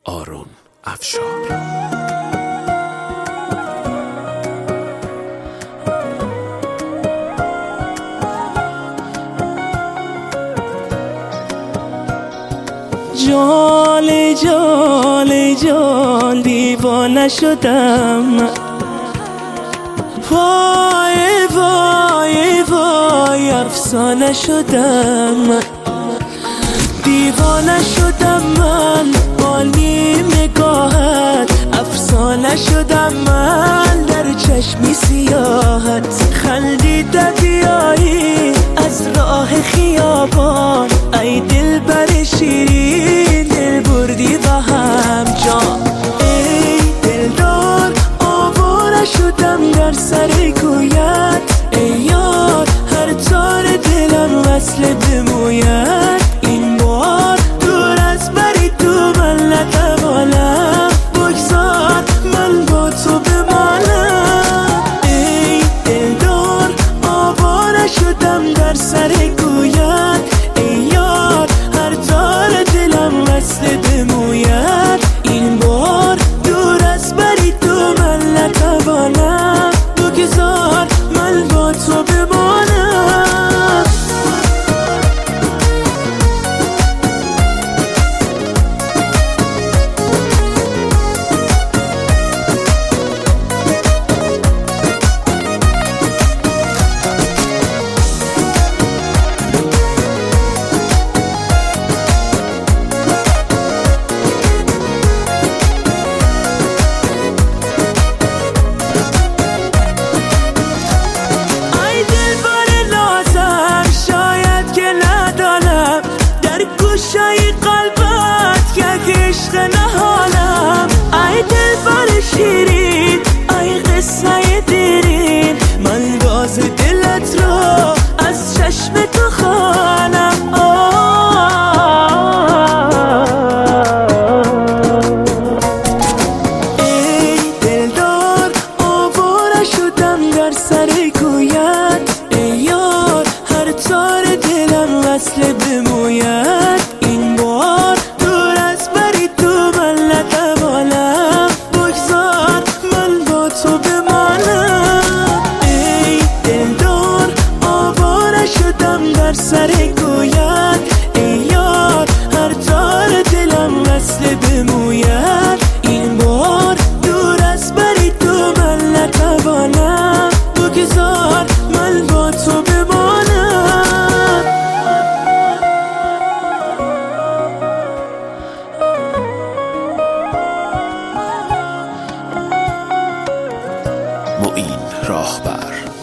آرون افشار. جال جال جال دیوانه شدم، وای وای وای افسانه شدم، دیوانه شدم من با نیم نگاهت، افسانه شدم من در چشمی سیاحت، خندیده بیایی از راه خیابان، ای دل بر شیرین دل بردی و هم جان، ای دلدار آواره شدم در سر کویت، ای یار هر تار دلم وصل به مویت، این بار دور از بری تو من نتوانم، بگذار من با تو بمانم، ای دلدار آواره شدم در سر کویت، ای یار هر تار دلم وصل به مویت، این بار دور از بری تو من نتوانم، بگذار من با تو بمانم. گوشای قلبت یک عشق نهانم، ای دل بر شیرین ای قصه دیرین، من راز دلت را از چشم تو خوانم، ای دلدار آواره شدم در سر کویت، ای یار هر تار دلم وصل به مویت، این بار دور از بری تو من نتوانم، بگذار من با تو بمانم، ای دلدار آواره شدم در سر کویت، ای یار هر تار دلم وصل به مویت، این بار دور از بری تو من نتوانم، بگذار من با تو بمانم. معین راهبر.